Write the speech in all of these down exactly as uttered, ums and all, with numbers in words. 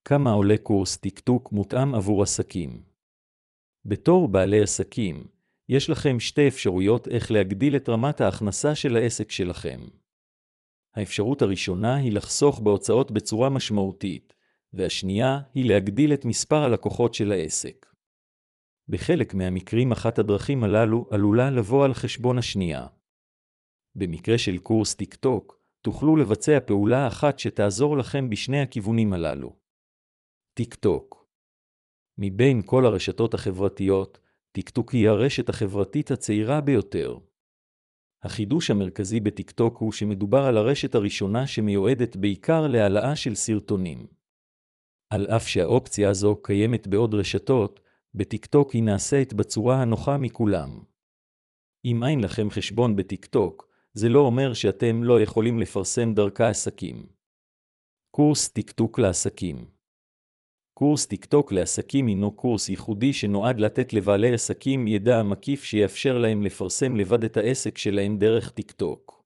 כמה עולה קורס טיקטוק מותאם עבור עסקים? בתור בעלי עסקים, יש לכם שתי אפשרויות איך להגדיל את רמת ההכנסה של העסק שלכם. האפשרות הראשונה היא לחסוך בהוצאות בצורה משמעותית, והשנייה היא להגדיל את מספר הלקוחות של העסק. בחלק מהמקרים אחת הדרכים הללו עלולה לבוא על חשבון השנייה. במקרה של קורס טיקטוק, תוכלו לבצע פעולה אחת שתעזור לכם בשני הכיוונים הללו. טיקטוק. מבין כל הרשתות החברתיות, טיקטוק היא הרשת החברתית הצעירה ביותר. החידוש המרכזי בטיקטוק הוא שמדובר על הרשת הראשונה שמיועדת בעיקר להעלאה של סרטונים. על אף שהאופציה הזו קיימת בעוד רשתות, בטיקטוק היא נעשית בצורה הנוחה מכולם. אם אין לכם חשבון בטיקטוק, זה לא אומר שאתם לא יכולים לפרסם דרכה עסקים. קורס טיקטוק לעסקים. קורס טיקטוק לעסקים הינו קורס ייחודי שנועד לתת לבעלי עסקים ידע מקיף שיאפשר להם לפרסם לבד את העסק שלהם דרך טיקטוק.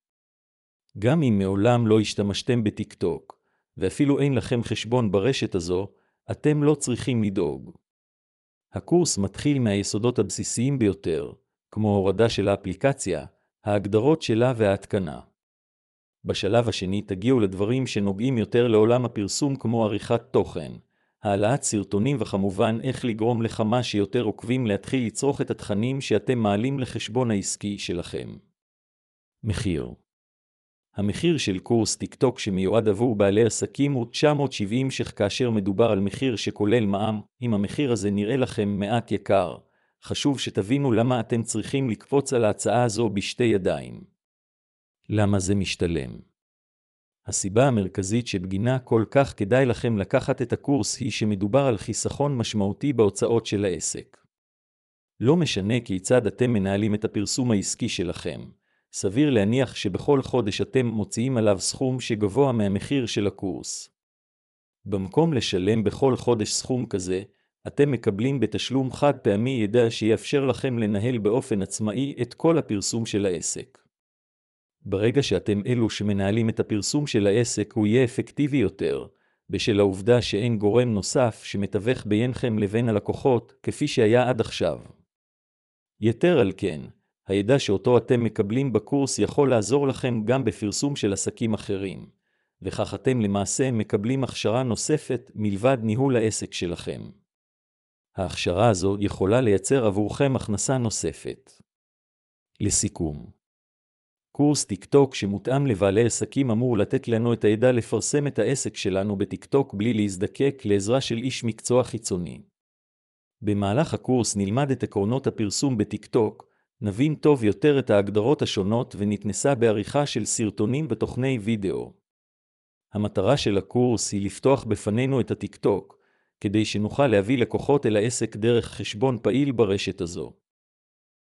גם אם מעולם לא השתמשתם בטיקטוק, ואפילו אין לכם חשבון ברשת הזו, אתם לא צריכים לדאוג. הקורס מתחיל מהיסודות הבסיסיים ביותר, כמו הורדה של האפליקציה, ההגדרות שלה וההתקנה. בשלב השני תגיעו לדברים שנוגעים יותר לעולם הפרסום כמו עריכת תוכן, העלאת סרטונים וכמובן איך לגרום לכמה שיותר עוקבים להתחיל לצרוך את התכנים שאתם מעלים לחשבון העסקי שלכם. מחיר. המחיר של קורס טיקטוק שמיועד עבור בעלי עסקים הוא תשע מאות שבעים ש"ח כאשר מדובר על מחיר שכולל מע"מ. אם המחיר הזה נראה לכם מעט יקר, חשוב שתבינו למה אתם צריכים לקפוץ על ההצעה הזו בשתי ידיים. למה זה משתלם? הסיבה המרכזית שבגינה כל כך כדאי לכם לקחת את הקורס היא שמדובר על חיסכון משמעותי בהוצאות של העסק. לא משנה כיצד אתם מנהלים את הפרסום העסקי שלכם, סביר להניח שבכל חודש אתם מוציאים עליו סכום שגבוה מהמחיר של הקורס. במקום לשלם בכל חודש סכום כזה, אתם מקבלים בתשלום חד פעמי ידע שיאפשר לכם לנהל באופן עצמאי את כל הפרסום של העסק. ברגע שאתם אלו שמנהלים את הפרסום של העסק הוא יהיה אפקטיבי יותר, בשל העובדה שאין גורם נוסף שמתווך ביניכם לבין הלקוחות כפי שהיה עד עכשיו. יתר על כן, הידע שאותו אתם מקבלים בקורס יכול לעזור לכם גם בפרסום של עסקים אחרים, וכך אתם למעשה מקבלים הכשרה נוספת מלבד ניהול העסק שלכם. ההכשרה הזו יכולה לייצר עבורכם הכנסה נוספת. לסיכום, קורס טיקטוק שמותאם לבעלי עסקים אמור לתת לנו את הידע לפרסם את העסק שלנו בטיקטוק בלי להזדקק לעזרה של איש מקצוע חיצוני. במהלך הקורס נלמד את עקרונות הפרסום בטיקטוק, נבין טוב יותר את ההגדרות השונות ונתנסה בעריכה של סרטונים ותוכני וידאו. המטרה של הקורס היא לפתוח בפנינו את הטיקטוק, כדי שנוכל להביא לקוחות אל העסק דרך חשבון פעיל ברשת הזו.